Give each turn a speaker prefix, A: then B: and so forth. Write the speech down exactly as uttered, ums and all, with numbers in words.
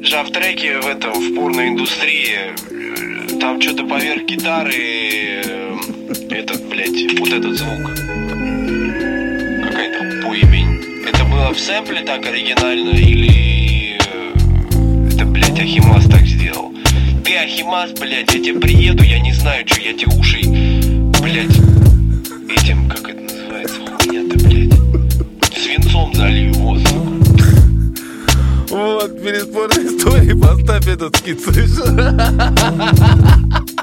A: же в треке в этом, в порноиндустрии, там что-то поверх гитары, этот, блядь, вот этот звук. Какая-то поебень. Это было в сэмпле так оригинально или это, блядь, Ахимас так сделал? Ты, Ахимас, блядь, я тебе приеду, я не знаю, что, я тебе уши, блядь, этим, как это называется, хуйня-то, блядь, свинцом залью, вот.
B: Вот, перед порной историей поставь этот скид, слышишь?